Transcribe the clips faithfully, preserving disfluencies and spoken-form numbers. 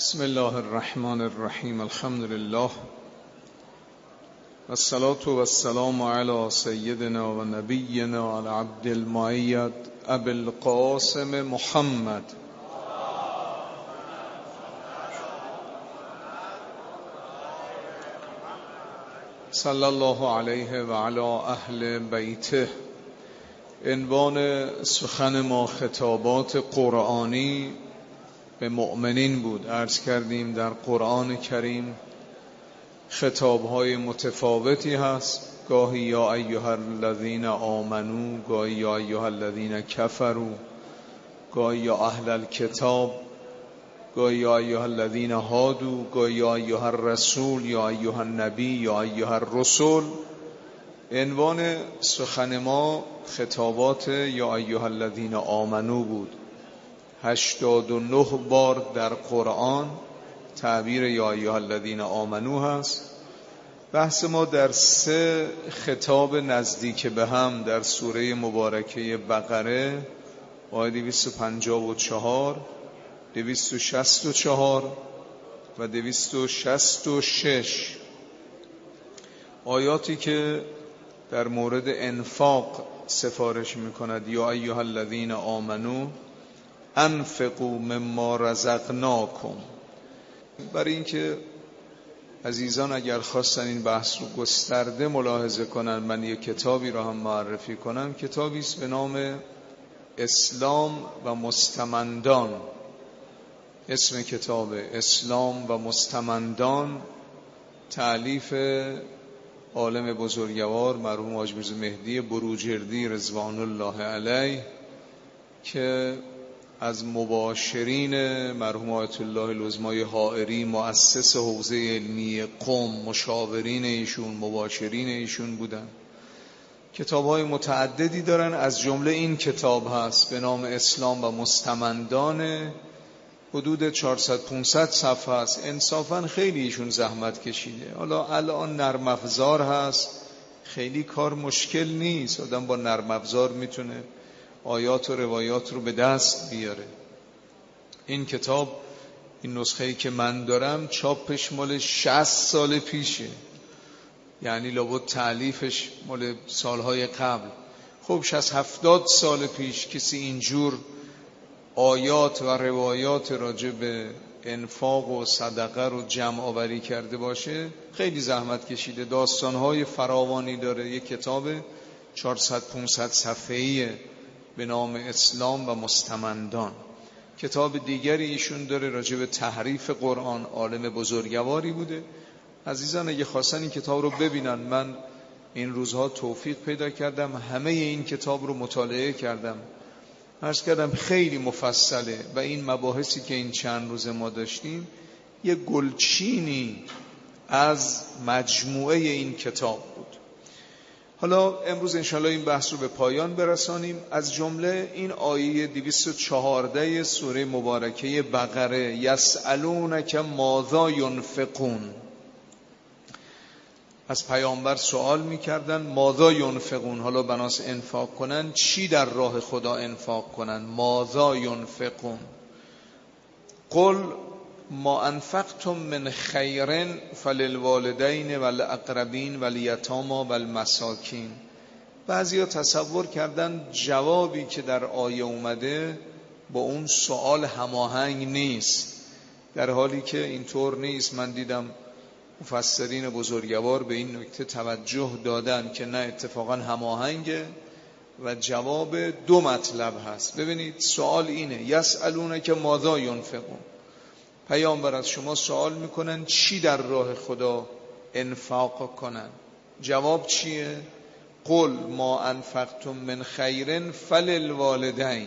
بسم الله الرحمن الرحیم. الحمد لله والصلاة والسلام علی سیدنا و نبینا العبد المؤید ابی القاسم محمد صلی الله علیه و علی اهل بیته. عنوان سخن ما خطابات قرآنی به مؤمنین بود. عرض کردیم در قرآن کریم خطابهای متفاوتی هست، گاهی یا ایها الذین آمنو، گاهی یا ایها الذین کفروا، گاهی یا اهل الکتاب، گاهی یا ایها الذین هادو، گاهی یا ایها الرسول، یا ایها النبی، یا ایها الرسول. عنوان سخن ما خطابات یا ایها الذین آمنو بود. هشتاد و نه بار در قرآن تعبیر یا ایها الذین آمنو هست. بحث ما در سه خطاب نزدیک به هم در سوره مبارکه بقره، آیه دویست و پنجاه و چهار، دویست و شصت و چهار و دویست و شصت و شش، آیاتی که در مورد انفاق سفارش میکند. یا ایها الذین آمنو انفقوا مما رزقناکم. برای اینکه عزیزان اگر خواستن این بحث رو گسترده ملاحظه کنن، من یک کتابی رو هم معرفی کنم. کتابی است به نام اسلام و مستمندان. اسم کتاب اسلام و مستمندان، تألیف عالم بزرگوار مرحوم حاج میرزا مهدی بروجردی رضوان الله علیه، که از مباشرین مرحوم آیت الله العظمای حائری مؤسس حوزه علمی قم، مشاورین ایشون، مباشرین ایشون بودن. کتاب‌های متعددی دارن، از جمله این کتاب هست به نام اسلام و مستمندان. حدود چهارصد پانصد صفحه است. انصافاً خیلی ایشون زحمت کشیده. حالا الان نرم افزار هست، خیلی کار مشکل نیست، آدم با نرم افزار میتونه آیات و روایات رو به دست بیاره. این کتاب، این نسخه‌ای که من دارم، چاپش مال شصت سال پیشه، یعنی لابد تألیفش مال سالهای قبل. خب شصت هفتاد سال پیش کسی اینجور آیات و روایات راجع به انفاق و صدقه رو جمع آوری کرده باشه، خیلی زحمت کشیده. داستان‌های فراوانی داره. یک کتاب چهارصد پانصد صفحه‌ای به نام اسلام و مستمندان. کتاب دیگری ایشون داره راجع به تحریف قرآن، عالم بزرگواری بوده. عزیزان اگه خواستن این کتاب رو ببینن، من این روزها توفیق پیدا کردم همه این کتاب رو مطالعه کردم. عرض کردم خیلی مفصله و این مباحثی که این چند روز ما داشتیم یه گلچینی از مجموعه این کتاب بود. حالا امروز انشاءالله این بحث رو به پایان برسانیم. از جمله این آیه دویست و چهارده سوره مبارکه بقره، یسألونک ماذا ینفقون. از پیامبر سوال میکردن ماذا ینفقون، حالا بناس انفاق کنن، چی در راه خدا انفاق کنن. ماذا ینفقون. قل ما انفقتم من خیر فللوالدین والاقربین والیتامی والمساکین. بعضیا تصور کردن جوابی که در آیه اومده با اون سوال هماهنگ نیست، در حالی که اینطور نیست. من دیدم مفسرین بزرگوار به این نکته توجه دادن که نه، اتفاقا هماهنگه و جواب دو مطلب هست. ببینید سوال اینه، یسألونک ماذا ینفقون. پیامبر از شما سوال میکنن چی در راه خدا انفاق کنن. جواب چیه؟ قل ما انفقتم من خیر فللوالدین.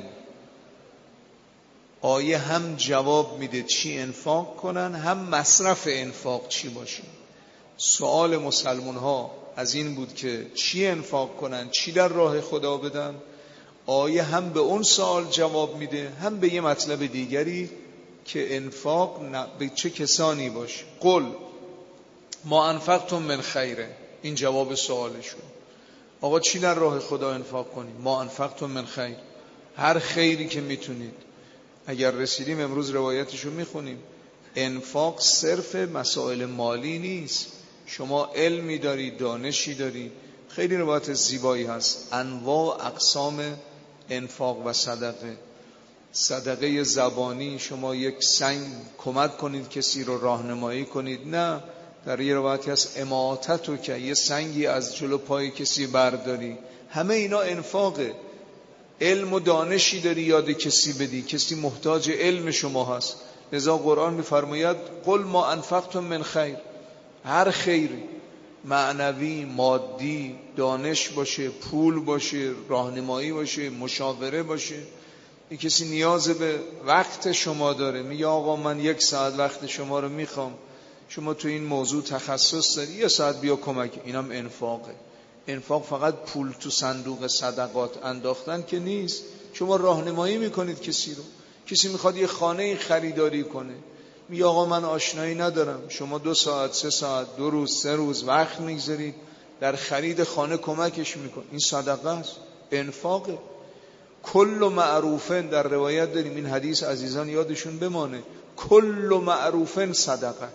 آیه هم جواب میده چی انفاق کنن، هم مصرف انفاق چی باشه. سوال مسلمان ها از این بود که چی انفاق کنن، چی در راه خدا بدن. آیه هم به اون سوال جواب میده، هم به یه مطلب دیگری که انفاق به چه کسانی باشه. قل ما انفقتم من خیره، این جواب سوالشون. آقا چی در راه خدا انفاق کنیم؟ ما انفقتم من خیر، هر خیری که میتونید. اگر رسیدیم امروز روایتشو میخونیم. انفاق صرف مسائل مالی نیست. شما علمی دارید، دانشی دارید. خیلی روایت زیبایی هست انواع و اقسام انفاق و صدقه. صدقه زبانی، شما یک سنگ کمک کنید کسی رو راهنمایی کنید. نه، در یه روایتی هست اماتتو که یه سنگی از جلو پای کسی برداری. همه اینا انفاقه. علم و دانشی داری یاد کسی بدی، کسی محتاج علم شما هست. لذا قرآن می‌فرماید قل ما انفقتم من خیر. هر خیری، معنوی، مادی، دانش باشه، پول باشه، راهنمایی باشه، مشاوره باشه. یک کسی نیاز به وقت شما داره، میگه آقا من یک ساعت وقت شما رو میخوام، شما تو این موضوع تخصص داری، یه ساعت بیا کمک. اینم انفاقه. انفاق فقط پول تو صندوق صدقات انداختن که نیست. شما راهنمایی میکنید کسی رو. کسی میخواد یه خانه خریداری کنه، میگه آقا من آشنایی ندارم، شما دو ساعت، سه ساعت، دو روز، سه روز وقت میگذارید در خرید خانه کمکش میکن. این صدقه است، انفاقه. کل معروفن، در روایت داریم، این حدیث عزیزان یادشون بمانه، کل معروفن صدقه.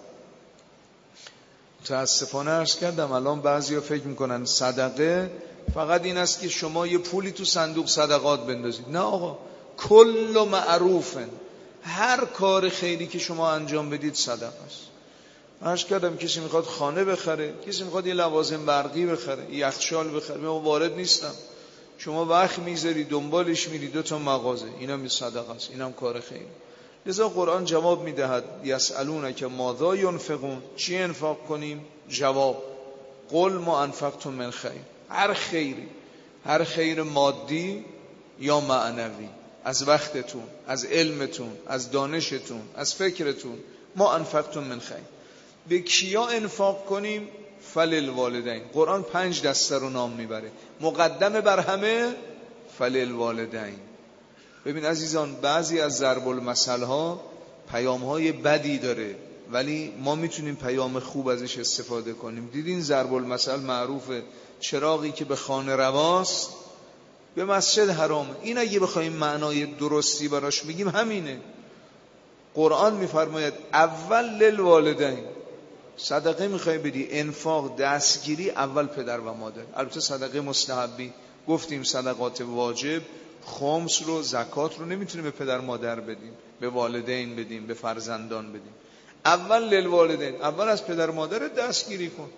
متاسفانه عرض کردم الان بعضیا فکر میکنن صدقه فقط این است که شما یه پولی تو صندوق صدقات بندازید. نه آقا، کل معروفن، هر کار خیری که شما انجام بدید صدقه است. عرض کردم کسی میخواد خانه بخره، کسی میخواد یه لوازم برقی بخره، یخچال بخره، من وارد نیستم، شما وقت میذاری دنبالش میری، دو تا مغازه، اینم صدقه است، اینم کار خیری. لذا قرآن جواب میدهد یسألونک ماذا ینفقون، چی انفاق کنیم؟ جواب قل ما انفقتم من خیر. هر خیری، هر خیر مادی یا معنوی، از وقتتون، از علمتون، از دانشتون، از فکرتون، ما انفقتم من خیر. به کیا انفاق کنیم؟ فللوالدین. قرآن پنج دسته رو نام میبره، مقدمه بر همه فللوالدین. ببین عزیزان، بعضی از ضرب المثل ها پیام های بدی داره، ولی ما میتونیم پیام خوب ازش استفاده کنیم. دیدین ضرب المثل معروفه، چراغی که به خانه رواست به مسجد حرامه. این اگه بخوایم معنای درستی براش بگیم همینه. قرآن میفرماید اول للوالدین، صدقه میخوای بدی، انفاق، دستگیری، اول پدر و مادر. البته صدقه مستحبی، گفتیم صدقات واجب، خمس رو، زکات رو نمیتونیم به پدر مادر بدیم، به والدین بدیم، به فرزندان بدیم. اول للوالدین، اول از پدر مادر دستگیری کن.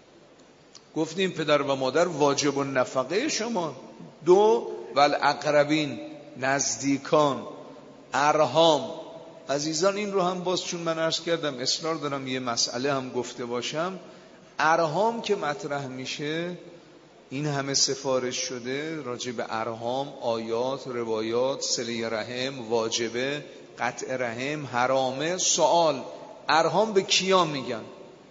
گفتیم پدر و مادر واجب النفقه شما. دو، والاقربین، نزدیکان، ارحام. عزیزان این رو هم باز چون من عرض کردم اصرار دارم یه مسئله هم گفته باشم. ارحام که مطرح میشه، این همه سفارش شده راجع به ارحام، آیات، روایات، صله رحم، واجبه، قطع رحم، حرامه. سوال، ارحام به کیا میگن؟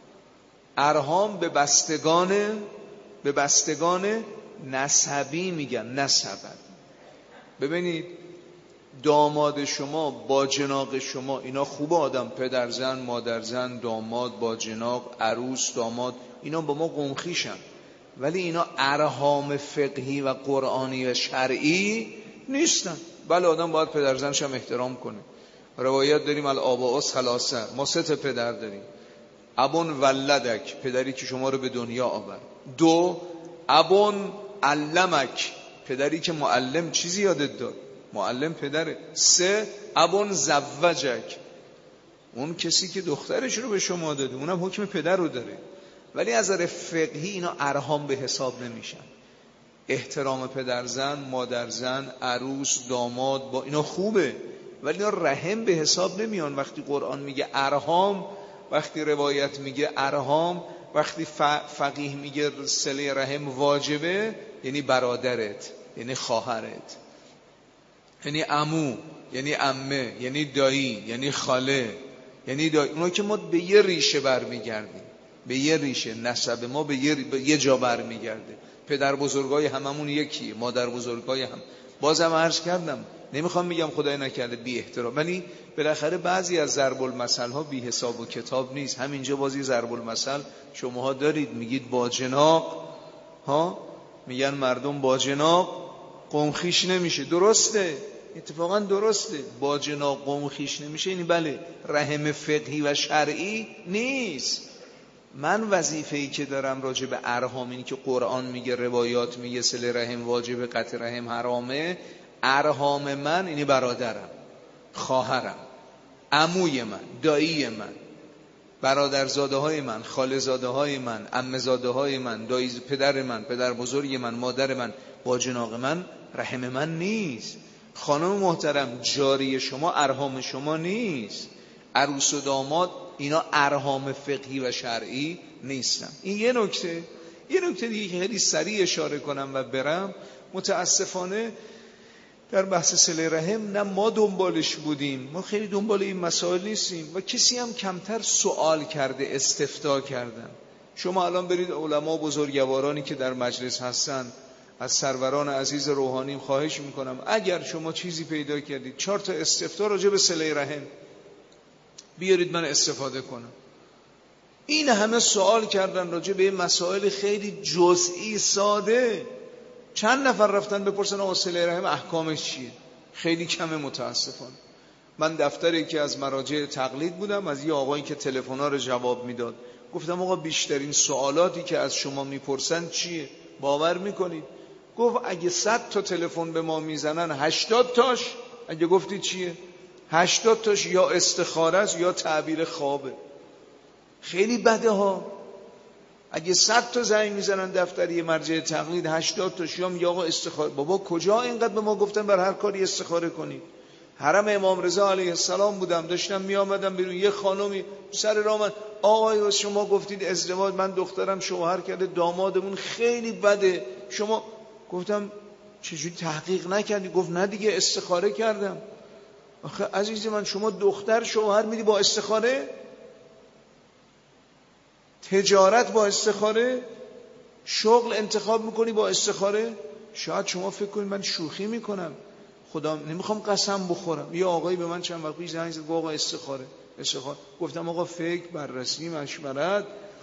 ارحام به بستگان، به بستگان نسبی میگن، نسبت. ببینید داماد شما، باجناق شما، اینا خوبه آدم، پدر زن، مادر زن، داماد، باجناق، عروس، داماد، اینا با ما قمخیشن، ولی اینا ارحام فقهی و قرآنی و شرعی نیستن. بله آدم باید پدر زنش هم احترام کنه. روایت داریم الآباء ثلاثه، ما سه تا پدر داریم. ابون ولدک، پدری که شما رو به دنیا آورد. دو، ابون علمک، پدری که معلم چیزی یادت داد، معلم پدره. سه، ابون زوجک، اون کسی که دخترش رو به شما داده، اونم حکم پدر رو داره. ولی از نظر فقهی اینا ارحام به حساب نمیشن. احترام پدر زن، مادر زن، عروس، داماد، با اینا خوبه، ولی اینا رحم به حساب نمیان. وقتی قرآن میگه ارحام، وقتی روایت میگه ارحام، وقتی فقیه میگه صله رحم واجبه، یعنی برادرت، یعنی خواهرت، یعنی عمو، یعنی عمه، یعنی دایی، یعنی خاله، یعنی دایی. اونا که ما به یه ریشه برمیگردیم، به یه ریشه، نسب ما به یه, به یه جا برمیگرده. پدر بزرگای هممون یکیه، مادر بزرگای هم. بازم عرض کردم نمیخوام میگم خدای نکرده بی احترام، ولی بالاخره بعضی از ضرب المثل ها بی حساب و کتاب نیست. همینجا بازی ضرب المثل شماها دارید، میگید باجناق ها، میگن مردم باجناق قمخیش نمیشه. درسته، اتفاقا درسته. باجنا قوم خیش نمیشه، این بله رحم فقهی و شرعی نیست. من وظیفه‌ای که دارم راجع به ارحام، اینی که قرآن میگه، روایات میگه صله رحم واجب، قطع رحم حرامه، ارحام من اینی برادرم، خواهرم، عموی من، دایی من، برادرزاده های من، خاله زاده های من، عمه زاده های من، دایی پدر من، پدر بزرگ من، مادر من، باجناق من رحم من نیست. خانم محترم، جاری شما ارحام شما نیست. عروس و داماد اینا ارحام فقهی و شرعی نیستن. این یه نکته. یه نکته دیگه که خیلی سریع اشاره کنم و برم، متاسفانه در بحث صله رحم نه ما دنبالش بودیم، ما خیلی دنبال این مسائل نیستیم و کسی هم کمتر سوال کرده، استفتا کردن. شما الان برید علما بزرگوارانی که در مجلس هستن، از سروران عزیز روحانیم خواهش میکنم اگر شما چیزی پیدا کردید، چهار تا استفتا راجع به صله رحم بیارید من استفاده کنم. این همه سوال کردن راجع به مسائل خیلی جزئی ساده، چند نفر رفتن بپرسن آقا صله رحم احکامش چیه؟ خیلی کمه متاسفانه. من دفتری که از مراجع تقلید بودم، از یه آقایی که تلفن‌ها رو جواب میداد، گفتم آقا بیشترین سوالاتی که از شما میپرسن چیه؟ باور میکنید؟ گفت اگه صد تا تلفن به ما میزنن هشتاد تاش، اگه گفتی چیه؟ هشتاد تاش یا استخاره است یا تعبیر خوابه. خیلی بده ها. اگه صد تا زنگ میزنن دفتری مرجع تقلید، هشتاد تاش یا میگه آقا استخاره. بابا کجا اینقدر به ما گفتن بر هر کاری استخاره کنید؟ حرم امام رضا علیه السلام بودم، داشتم میآمدم بیرون، یه خانومی سر راه من، آقای شما گفتید ازدواج، من دخترم شوهر کرده، دامادمون خیلی بده، شما. گفتم چجوری تحقیق نکردی؟ گفت نه دیگه استخاره کردم. آخه عزیز من، شما دختر شوهر میدی با استخاره؟ تجارت با استخاره؟ شغل انتخاب میکنی با استخاره؟ شاید شما فکر کنید من شوخی میکنم، خدا نمیخوام قسم بخورم. یه آقایی به من چند وقت پیش زنگ زد، گفت آقا استخاره استخاره. گفتم آقا فکر، بررسی، مشورت.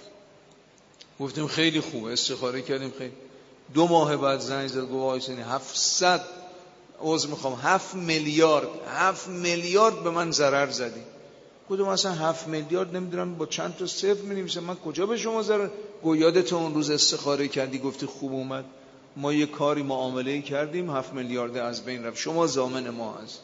گفتم خیلی خوبه، استخاره کردیم. خیلی دو ماه بعد زنگ زد، گفت آقا سنی هفتصد عذر میخوام هفت میلیارد هفت میلیارد به من ضرر زدی. گفتم اصلا هفت میلیارد نمیدونم با چند تا صفر می‌نویسم، من کجا به شما ضرر؟ گفت یادت اون روز استخاره کردی گفتی خوب اومد، ما یه کاری معامله‌ای کردیم هفت میلیارد از بین رفت، شما ضامن ما هست.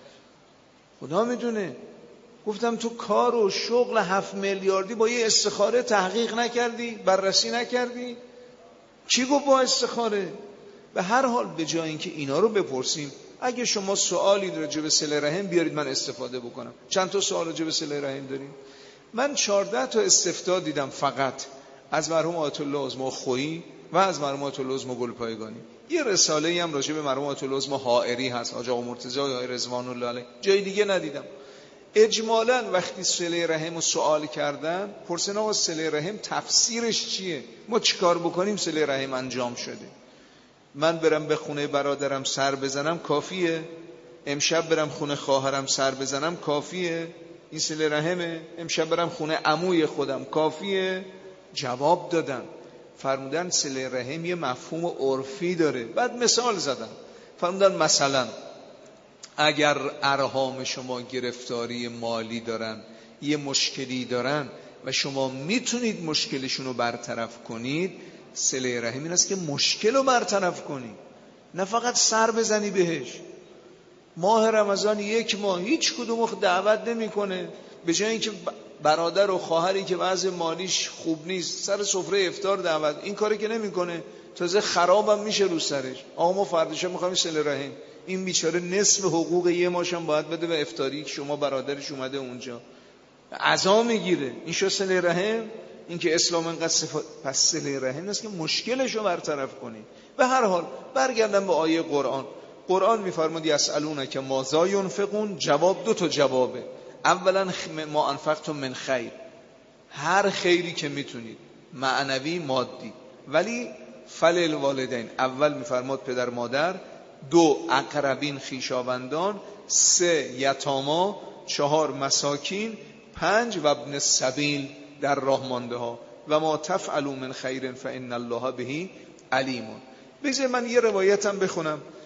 خدا میدونه. گفتم تو کار و شغل هفت میلیاردی با یه استخاره تحقیق نکردی، بررسی نکردی؟ چی گفت با استخاره؟ به هر حال به جای اینکه اینا رو بپرسیم، اگه شما سوالی راجع به صله رحم بیارید من استفاده بکنم. چند تا سوال راجع به صله رحم داریم؟ من چهارده تا استفتا دیدم فقط از مرحوم آیت الله عظما خویی و از مرحوم آیت الله عظما گلپایگانی. یه رساله‌ای هم راجع به مرحوم آیت الله عظما حائری هست، حاج آقا مرتضی یا رضوان الله علیه. جای دیگه ندیدم. اجمالاً وقتی صله رحم رو سوال کردن، پرسیدن آقا صله رحم تفسیرش چیه؟ ما چیکار بکنیم صله رحم انجام شده؟ من برم به خونه برادرم سر بزنم کافیه؟ امشب برم خونه خواهرم سر بزنم کافیه؟ این صله رحمه؟ امشب برم خونه عموی خودم کافیه؟ جواب دادن، فرمودن صله رحم یه مفهوم عرفی داره. بعد مثال زدن، فرمودن مثلا اگر ارحام شما گرفتاری مالی دارن، یه مشکلی دارن و شما میتونید مشکلشون رو برطرف کنید، صله رحم این است که مشکل رو برطرف کنی، نه فقط سر بزنی بهش. ماه رمضان یک ماه هیچ کدوم دعوت نمیکنه، به جای اینکه برادر و خواهری که وضع مالیش خوب نیست سر سفره افطار دعوت، این کاری که نمیکنه، تازه خرابم میشه رو سرش. آقا ما فرداش میخوایم صله رحم، این بیچاره نصف حقوق یه ماشم باید بده به افطاری که شما برادرش اومده اونجا، عزا میگیره. این شو صله رحم؟ این که اسلام انقدر صفات. پس صله رحم است که مشکلش رو برطرف کنی. به هر حال برگردم به آیه قرآن. قرآن میفرماد یسالونک ماذا ینفقون، جواب دو تا جوابه. اولا ما انفقتم من خیر، هر خیری که میتونید، معنوی مادی، ولی فللوالدین، اول میفرماد پدر مادر، دو اقربین خویشاوندان، سه یتاما، چهار مساکین، پنج و ابن السبیل در راه مانده ها، و ما تفعلوا من خیر فان الله به علیم. بذار من یه روایتم بخونم.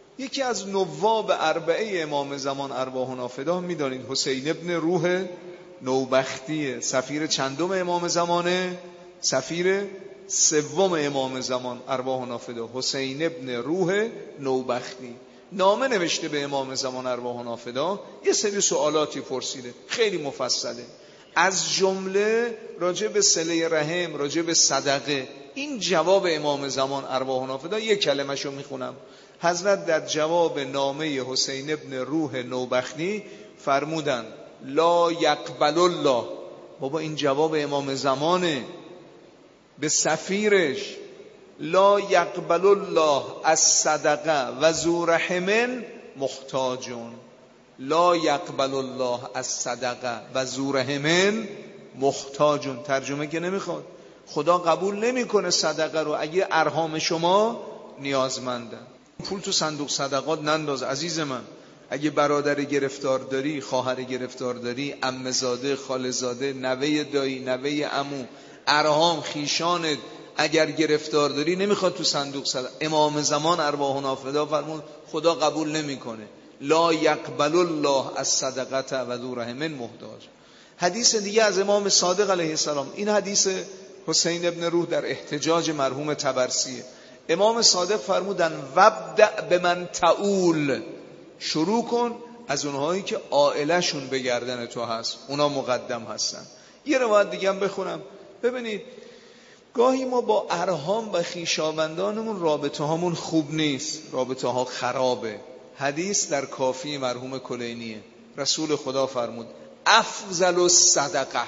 یکی از نواب اربعه امام زمان ارواحنا فدا میدانید حسین ابن روح نوبختیه. سفیر چندم امام زمانه؟ سفیر سوم امام زمان ارواحنا فدا، حسین ابن روح نوبختی. نامه نوشته به امام زمان ارواحنا فدا، یه سری سوالاتی پرسیده خیلی مفصله، از جمله راجع به صله رحم، راجع به صدقه. این جواب امام زمان ارواحنا فدا، یک کلمه‌شو میخونم. حضرت در جواب نامه حسین ابن روح نوبختی فرمودن لا یقبل الله. بابا این جواب امام زمانه به سفیرش. لا یقبل الله از صدقه و ذو رحم محتاجون. لا یقبل الله از صدقه و ذو رحم محتاجون. ترجمه که نمیخواد، خدا قبول نمیکنه صدقه رو اگه ارحام شما نیازمندن. پول تو صندوق صدقات ننداز عزیز من. اگه برادر گرفتار داری، خواهر گرفتار داری، عمه‌زاده، خاله‌زاده، نوه دایی، نوه عمو، ارحام، خیشانت اگر گرفتار داری، نمیخواد تو صندوق صدقه. امام زمان ارواحنا فدا فرمود خدا قبول نمیکنه. لا یقبل الله از صدقه و ذو رحم محتاج. حدیث دیگه از امام صادق علیه السلام، این حدیث حسین ابن روح در احتجاج مرحوم طبرسیه. امام صادق فرمودن وابدأ بمن تعول، شروع کن از اونهایی که عائله‌شون به گردن تو هست، اونا مقدم هستن. یه روایت دیگه هم بخونم. ببینید گاهی ما با ارحام و خویشاوندانمون رابطه هامون خوب نیست، رابطه ها خرابه. حدیث در کافی مرحوم کلینیه. رسول خدا فرمود افضل الصدقه،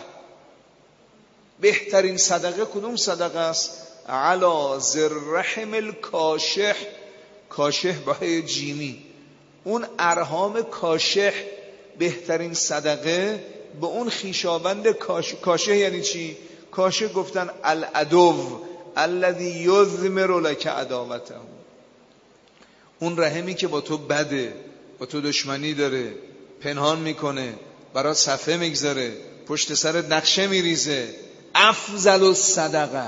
بهترین صدقه کدوم صدقه است؟ علی ذی الرحم الکاشح. کاشح به جیمی، اون ارحام کاشح بهترین صدقه به اون خیشاوند کاش... کاشح. یعنی چی؟ کاشح گفتن العدو الذی یضمر لک عداوته، اون رحمی که با تو بده، با تو دشمنی داره، پنهان میکنه، برات صفحه میگذاره، پشت سرت نقشه میریزه. افضل الصدقه،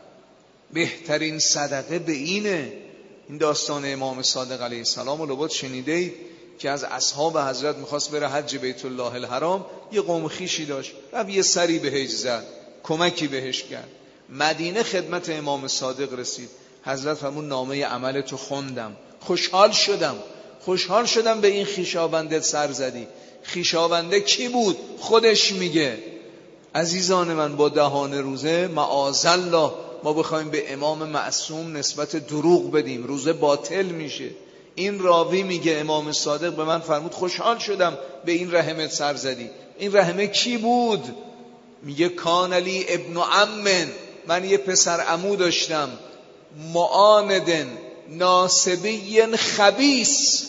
بهترین صدقه به اینه. این داستان امام صادق علیه السلام و لابد شنیده اید که از اصحاب حضرت میخواست بره حج بیت الله الحرام، یه قوم خیشی داشت، رفت یه سری بهش زد، کمکی بهش کرد. مدینه خدمت امام صادق رسید، حضرت فرمود نامه عملتو خوندم، خوشحال شدم، خوشحال شدم به این خیشاوندت سر زدی. خیشاونده کی بود؟ خودش میگه عزیزان من با دهان روزه معاذالله ما بخوایم به امام معصوم نسبت دروغ بدیم، روزه باطل میشه. این راوی میگه امام صادق به من فرمود خوشحال شدم به این رحمت سر زدی. این رحمه کی بود؟ میگه کان لی ابن عم، من یه پسر عمو داشتم، معاندن ناصبی خبیث.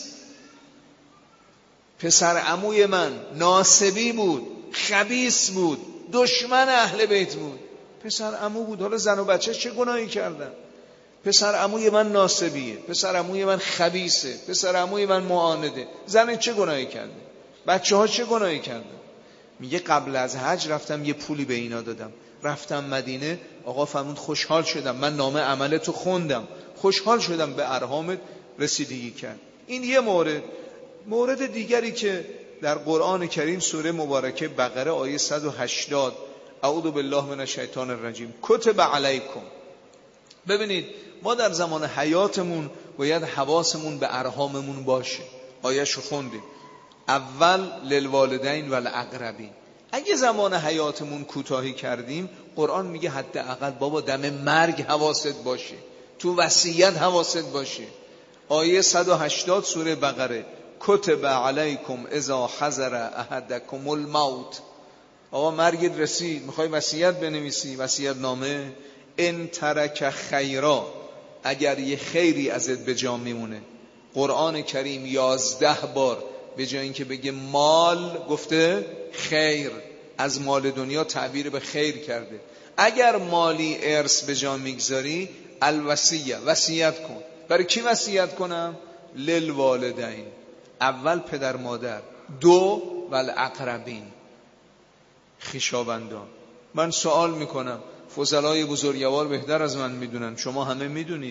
پسر عموی من ناصبی بود، خبیث بود، دشمن اهل بیت بود. پسر عمو بود، حالا زن و بچه چه گناهی کردن؟ پسر عموی من ناصبیه، پسر عموی من خبیثه، پسر عموی من معانده. زن چه گناهی کرده؟ بچه ها چه گناهی کردن؟ میگه قبل از حج رفتم یه پولی به اینا دادم، رفتم مدینه، آقا فرمود خوشحال شدم، من نامه عملتو خوندم، خوشحال شدم به ارحامت رسیدگی کرد. این یه مورد. مورد دیگری که در قرآن کریم سوره مبارکه بقره آیه صد و هشتاد، اعوذ بالله من الشیطان الرجیم، کتب علیکم. ببینید ما در زمان حیاتمون باید حواسمون به ارحاممون باشه. آیه‌شو خوندیم، اول للوالدین و الاقربین. اگه زمان حیاتمون کوتاهی کردیم، قرآن میگه حداقل بابا دم مرگ حواست باشه، تو وصیت حواست باشه. آیه صد و هشتاد سوره بقره، کتب علیکم اذا حضر احدکم الموت. آقا مرگت رسید، میخوای وصیت بنویسی، وصیت نامه، ان ترک خیرا، اگر یه خیری ازت به جا میمونه. قرآن کریم یازده بار به جای اینکه بگه مال گفته خیر، از مال دنیا تعبیر به خیر کرده. اگر مالی ارث به جا میگذاری، الوصیه، وصیت کن. برای کی وصیت کنم؟ للوالدین، اول پدر مادر، دو والاقربین، خویشاوندان. من سوال میکنم، فضلای بزرگوار بهتر از من میدونن، شما همه میدونید،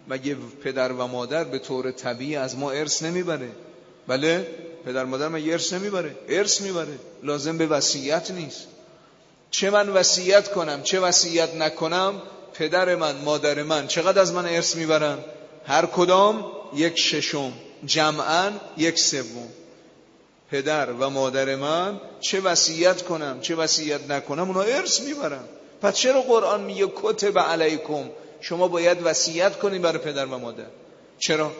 مگه پدر و مادر به طور طبیعی از ما ارث نمیبره؟ بله، پدر مادر مگه ارث نمیبره؟ ارث میبره، لازم به وصیت نیست. چه من وصیت کنم چه وصیت نکنم، پدر من مادر من چقدر از من ارث میبرن؟ هر کدام یک ششم، جمعاً یک سوم. پدر و مادر من چه وصیت کنم چه وصیت نکنم اونا ارث میبرن. پس چرا قرآن میگه کتب علیکم شما باید وصیت کنید برای پدر و مادر؟ چرا؟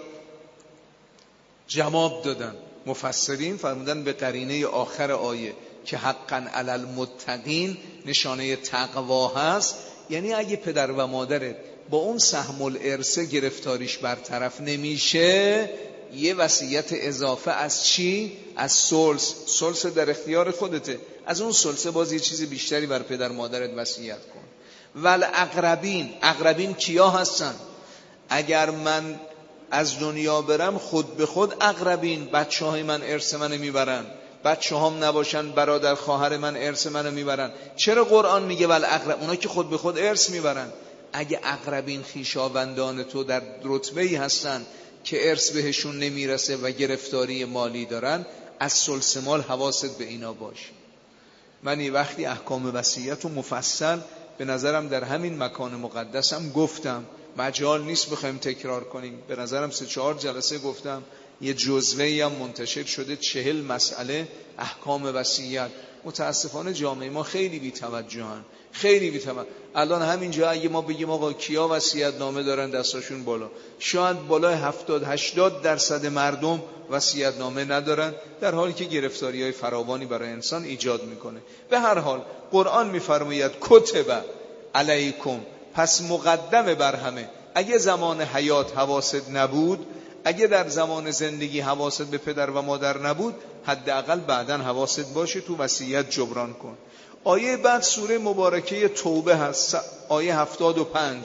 جواب دادن مفسرین، فرمودن به قرینه آخر آیه که حقا علی المتقین نشانه تقوا هست. یعنی اگه پدر و مادرت با اون سهم الارث گرفتاریش برطرف نمیشه، یه وصیت اضافه از چی؟ از ثلث. ثلث در اختیار خودته، از اون ثلث باز یه چیز بیشتری بر پدر مادرت وصیت کن. والاقربین، اقربین کیا هستن؟ اگر من از دنیا برم خود به خود اقربین، بچه های من ارث منو میبرن، بچه هم نباشن برادر خواهر من ارث منو میبرن. چرا قرآن میگه والاقرب؟ اونا که خود به خود ارث میبرن. اگه اقربین خویشاوندان تو در رتبه‌ای هستن که ارث بهشون نمیرسه و گرفتاری مالی دارن، از ثلث مال حواست به اینا باشه. من این وقتی احکام وصیت و مفصل به نظرم در همین مکان مقدسم گفتم، مجال نیست بخوایم تکرار کنیم. به نظرم سه چهار جلسه گفتم، یه جزوه‌ای هم منتشر شده، چهل مسئله احکام وصیت. متاسفانه جامعه ما خیلی بی‌توجهن، خیلی بی‌توجه. الان همینجا اگه ما بگیم آقا کیا وصیت نامه دارن دستاشون بالا، شاید بالای هفتاد هشتاد درصد مردم وصیت نامه ندارن، در حالی که گرفتاری‌های فراوانی برای انسان ایجاد میکنه. به هر حال قرآن میفرماید کتب علیکم، پس مقدمه بر همه. اگه زمان حیات حواست نبود، اگه در زمان زندگی حواست به پدر و مادر نبود، حداقل بعداً حواست باشه تو وصیت جبران کن. آیه بعد سوره مبارکه توبه هست، آیه هفتاد و پنج.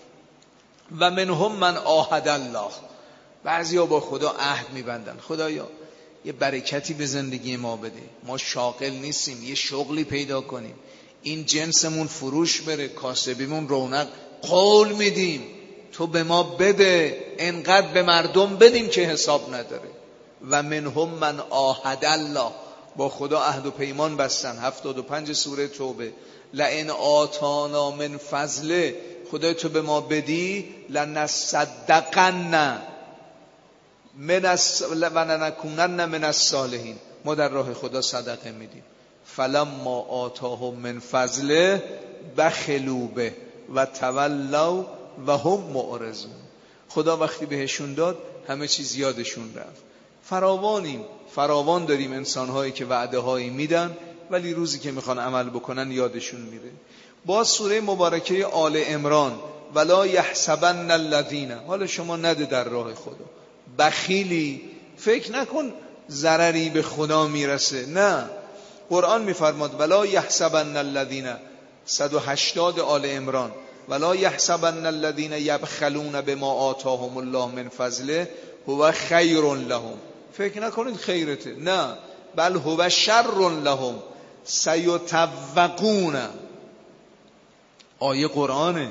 و منهم من عاهد الله، بعضیا با خدا عهد میبندن، خدایا یه برکتی به زندگی ما بده، ما شاغل نیستیم، یه شغلی پیدا کنیم، این جنسمون فروش بره، کاسبیمون رونق، قول میدیم تو به ما بده، انقدر به مردم بدیم که حساب نداره. و منهم من عاهد الله، با خدا عهد و پیمان بستن. هفتاد و پنج سوره توبه. لئن آتانا من فضله، خدای تو به ما بدی، لنصدقن من الس... و لنکونن من الصالحین، ما در راه خدا صدقه میدیم. فلما آتاهم من فضله بخلوا به و تولوا و هم معرضون. خدا وقتی بهشون داد همه چیز یادشون رفت. فراوانیم، فراوان داریم انسان‌هایی که وعده هایی میدن ولی روزی که میخوان عمل بکنن یادشون میره. باز سوره مبارکه آل عمران، ولا یحسبن الذین، حالا شما نده در راه خدا، بخیلی فکر نکن ضرری به خدا میرسه، نه. قرآن میفرماد ولا یحسبن الذین، صد و هشتاد آل عمران، ولا یحسبن الذین یبخلون بما آتاهم الله من فضله هو خیر لهم، فکر نکنید خیرته، نه، بل هو شر لهم سیطوقون. آیه قرآنه،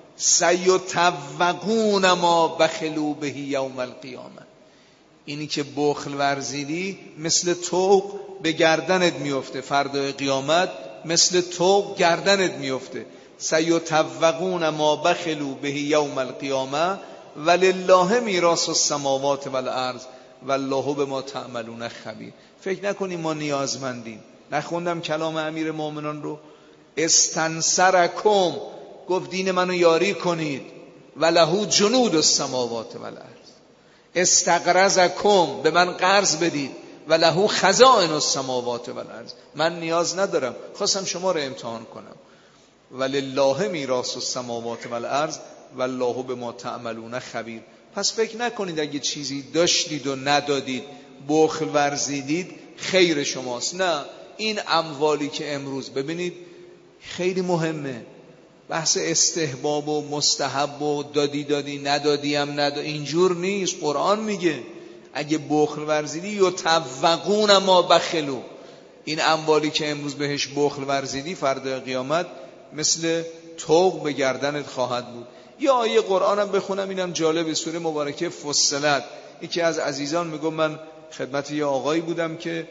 سیطوقون ما بخلوا به یوم القیامه. اینی که بخل ورزیدی مثل طوق به گردنت میفته، فردای قیامت مثل طوق گردنت میفته. سیطوقون ما بخلوا به یوم القیامه ولله میراث السماوات والارض والله بما تعملون خبیر. فکر نکنیم ما نیازمندیم. نخوندم کلام امیر مومنان رو؟ استنصرکم، گفت دین منو یاری کنید، ولهو جنود السماوات والارض. استقرضکم، به من قرض بدید، ولهو خزائن السماوات والارض، من نیاز ندارم، خواستم شما رو امتحان کنم. ولله میراث السماوات والارض والله بما تعملون خبیر. پس فکر نکنید اگه چیزی داشتید و ندادید، بخل ورزیدید، خیر شماست. نه، این اموالی که امروز ببینید خیلی مهمه، بحث استحباب و مستحب و دادی دادی ندادی هم ندادی اینجور نیست. قرآن میگه اگه بخل ورزیدی یطوقون ما بخلوا، این اموالی که امروز بهش بخل ورزیدی فردا قیامت مثل طوق به گردنت خواهد بود. یه آیه قرآن هم بخونم، اینم جالب، سوره مبارکه فصلت. یکی از عزیزان میگم من خدمت یه آقایی بودم که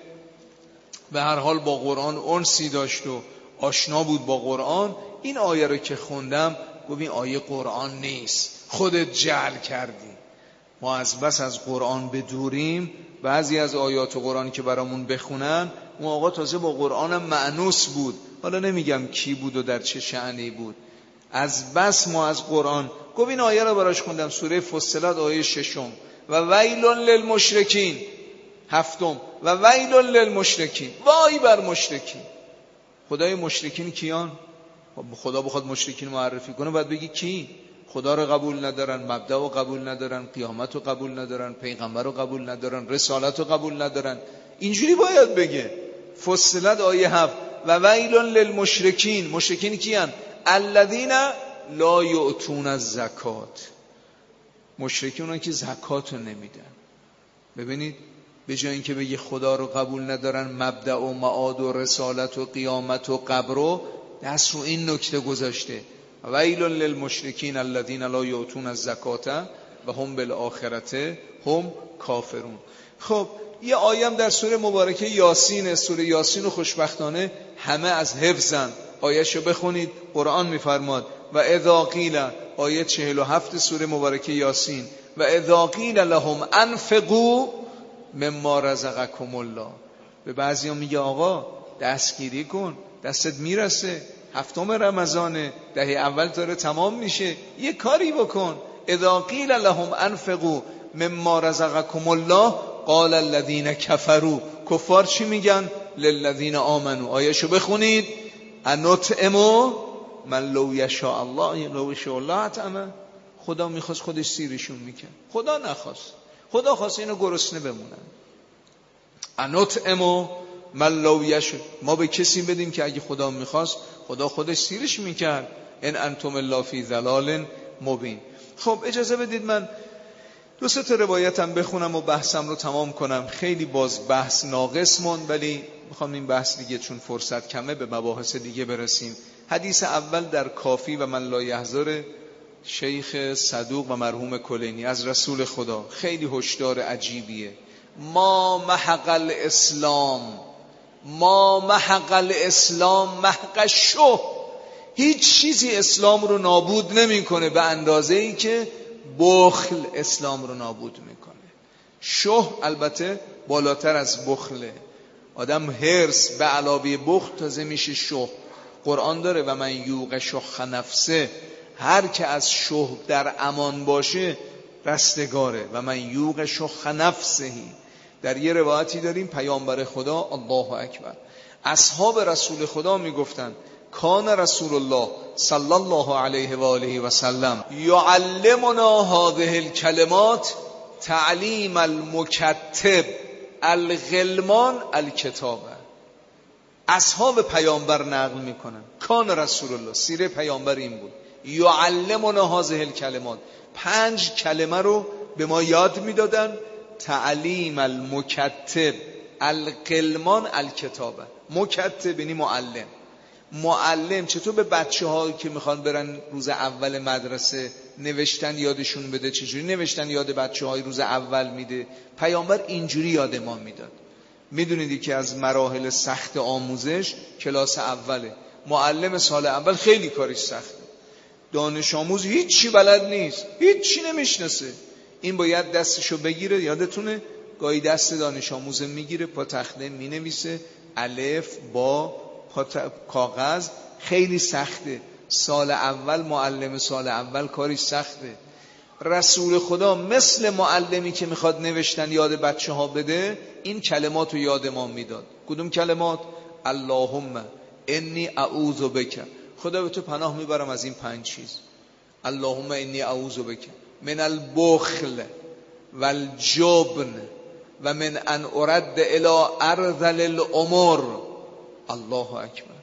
به هر حال با قرآن انسی داشت و آشنا بود با قرآن. این آیه رو که خوندم گفت این آیه قرآن نیست، خودت جعل کردی. ما از بس از قرآن بدوریم، بعضی از آیات قرآن که برامون بخونن، اون آقا تازه با قرآنم مأنوس بود، حالا نمیگم کی بود و در چه شأنی بود. از بس ما از قرآن. گفت این آیه رو براش خوندم، سوره فصلت آیه ششم، و ویل للمشرکین، هفتم، و ویل للمشرکین، وای بر مشرکین. خدای مشرکین کیان؟ خدا بخواد مشرکین معرفی کنه باید بگی کی؟ خدا رو قبول ندارن، مبدأ رو قبول ندارن، قیامت رو قبول ندارن، پیغمبر رو قبول ندارن، رسالت رو قبول ندارن. اینجوری باید بگه. فصلت آیه هفت، و ویل للمشرکین. مشرکین کیان؟ الذین لا یؤتون الزکات. مشرکین اونن که زکات رو نمیدن. ببینید، به جای اینکه بگی خدا رو قبول ندارن، مبدأ و معاد و رسالت و قیامت و قبر رو، دست رو این نکته گذاشته. ویل للمشرکین الذین لا یؤتون الزکات و هم بالآخرة هم کافرون. خب یه آیه در سوره مبارکه یاسین، سوره یاسین رو خوشبختانه همه از حفظن. آیه‌شو بخونید، قرآن میفرماد و اذا قیل، آیه چهل و هفت سوره مبارکه یاسین، و اذا قیل لهم انفقوا مما رزقکم الله. به بعضیا میگه آقا دستگیری کن، دستت میرسه، هفتم رمضانه، دهه اول داره تمام میشه، یه کاری بکن. اذا قیل لهم انفقوا مما رزقکم الله قال الذین کفروا. کفار چی میگن؟ للذین آمنوا. آیه‌شو بخونید، انطعموا من لو یشاء الله لو یشاء الله اطعمه. خدا میخواست خودش سیرشون میکرد، خدا نخواست. خدا خواست اینو گرسنه بمونن. انطعموا من لو یشاء. ما به کسی بدیم که اگه خدا میخواست خدا خودش سیرش میکرد. ان انتم الا فی ضلال مبین. خب اجازه بدید من دو سه تا روایتم بخونم و بحثم رو تمام کنم. خیلی باز بحث ناقص موند، ولی میخوام این بحث دیگه چون فرصت کمه به مباحث دیگه برسیم. حدیث اول در کافی و من لا یحضر شیخ صدوق و مرحوم کلینی از رسول خدا، خیلی هشدار عجیبیه. ما محق الاسلام، ما محق الاسلام محق شه. هیچ چیزی اسلام رو نابود نمیکنه به اندازه ای که بخل اسلام رو نابود میکنه. شه البته بالاتر از بخله. آدم هرس به علاوه بخل تازه میشه شه. قرآن داره و من یوق شح نفسه، هر که از شه در امان باشه رستگاره. و من یوق شح نفسهی. در یه روایتی داریم پیامبر خدا الله اکبر، اصحاب رسول خدا میگفتن کان رسول الله صلی الله علیه و آله و سلم یعلمنا هذه الکلمات تعلیم المکتب الغلمان الکتابه. اصحاب پیامبر نقل میکنن کان رسول الله، سیره پیامبر این بود، یعلمنا هذه الکلمات، پنج کلمه رو به ما یاد میدادن. تعلیم المکتب الغلمان الکتابه. مکتب یعنی معلم. معلم چطور به بچه ها که میخوان برن روز اول مدرسه نوشتن یادشون بده، چجوری نوشتن یاد بچه های روز اول میده؟ پیامبر اینجوری یاد ما میداد. میدونید که از مراحل سخت آموزش کلاس اوله. معلم سال اول خیلی کارش سخته. دانش آموز هیچی بلد نیست، هیچی نمیشناسه. این باید دستشو بگیره، یادتونه گاهی دست دانش آموز میگیره، پا تخته مینویسه، الف با پا ت... کاغذ. خیلی سخته. سال اول معلم سال اول کارش سخته. رسول خدا مثل معلمی که میخواد نوشتن یاد بچه ها بده این کلمات رو یاد ما میداد. کدوم کلمات؟ اللهم انی اعوذ بک، خدا به تو پناه میبرم از این پنج چیز. اللهم انی اعوذ بک من البخل والجبن و من ان ارد الی ارذل الامور. الله اکبر.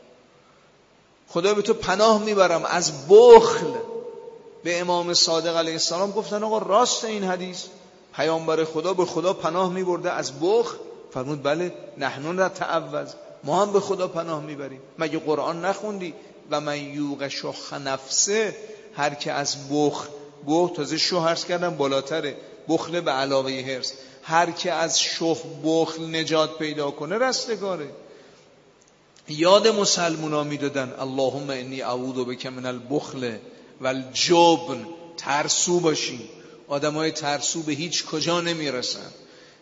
خدا به تو پناه میبرم از بخل. به امام صادق علیه السلام گفتن آقا راست این حدیث؟ پیامبر خدا به خدا پناه میبرده از بخل؟ فرمود بله، نحن نتعوذ، ما هم به خدا پناه میبریم. مگه قرآن نخوندی و من یوق شح نفسه؟ هر که از بخل، بخل تازه شح عرض کردم بالاتره، بخل به علاوه حرص، هر که از شح بخل نجات پیدا کنه رستگاره. یاد مسلمونا میدادن اللهم انی اعوذ بک من البخل والجبن، ترسو باشین. آدمای ترسو به هیچ کجا نمیرسن.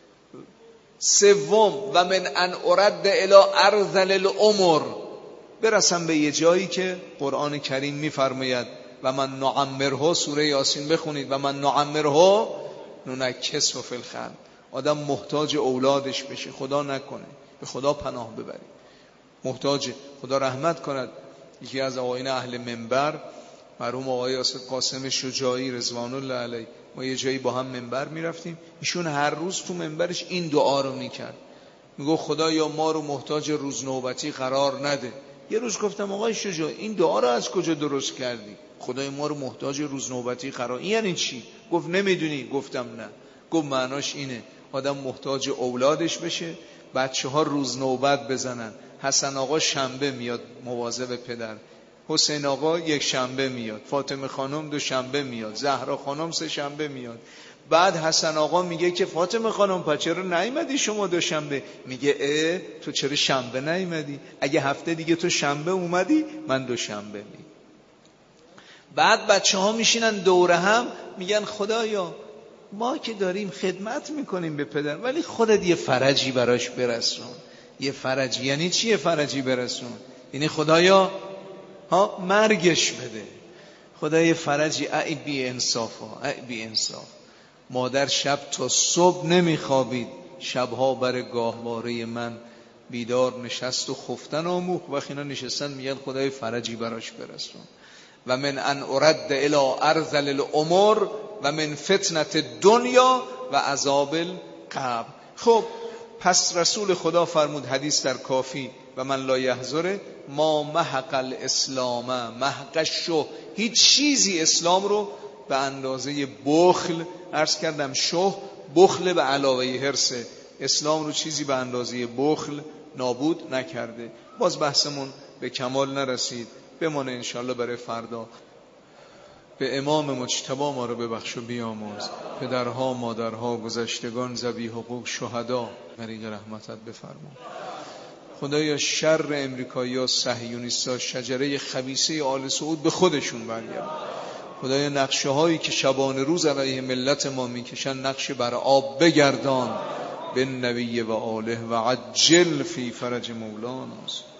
سوم و من ان ارد الی ارذل العمر، برسم به یه جایی که قرآن کریم میفرماید و من نعمرها، سوره یاسین بخونید، و من نعمرها ننکسه فی الخلق. آدم محتاج اولادش بشه، خدا نکنه، به خدا پناه ببرید، محتاج، خدا رحمت کند. یکی از آقایان اهل منبر مرحوم آقای یاسر قاسم شجاعی رضوان الله علیه، ما یه جایی با هم منبر میرفتیم، ایشون هر روز تو منبرش این دعا رو میکرد، میگو خدا یا ما رو محتاج روز نوبتی قرار نده. یه روز گفتم آقای شجاعی این دعا رو از کجا درست کردی؟ خدای ما رو محتاج روز نوبتی قرار، این یعنی چی؟ گفت نمیدونی؟ گفتم نه. گفت معناش اینه آدم محتاج اولادش بشه، بچه ها روز نوبت بزنن، حسن آقا شنبه میاد مواظب پدر، حسین آقا یک شنبه میاد، فاطمه خانم دو شنبه میاد، زهرا خانم سه شنبه میاد. بعد حسن آقا میگه که فاطمه خانم پس چرا نیومدی شما دو شنبه؟ میگه اه تو چرا شنبه نیومدی؟ اگه هفته دیگه تو شنبه اومدی من دو شنبه می. بعد بچه ها میشینن دوره هم میگن خدایا ما که داریم خدمت میکنیم به پدر، ولی خودت یه فرجی براش برسون. یه فرجی یعنی چیه فرجی برسون؟ یعنی خدایا ها مرگش بده، خدای فرجی. ای بی انصاف ها، ای بی انصاف. مادر شب تا صبح نمیخوابید، شبها بر گاهواره من بیدار نشست و خفتن آموخت. وقتی اینا نشستن میگن خدای فرجی براش برسون. و من ان ارد الی ارذل العمر و من فتنة دنیا و عذاب القبر. خب پس رسول خدا فرمود حدیث در کافی و من لا یحضر ما محق الاسلام محق الشح، هیچ چیزی اسلام رو به اندازه بخل، عرض کردم شح بخل به علاوه حرص، اسلام رو چیزی به اندازه بخل نابود نکرده. باز بحثمون به کمال نرسید، بمانه انشالله برای فردا. به امام مجتبی ما رو ببخش و بیامرز، پدرها مادرها گذشتگان ذوی حقوق شهدا غریق رحمتت بفرما. خدایا شر امریکایی‌ها صهیونیست‌ها شجره خبیثه آل سعود به خودشون برگردون. خدایا نقشه هایی که شبانه روز علیه ملت ما میکشن نقشه بر آب بگردان. به نبی و آله و عجل فی فرج مولانا.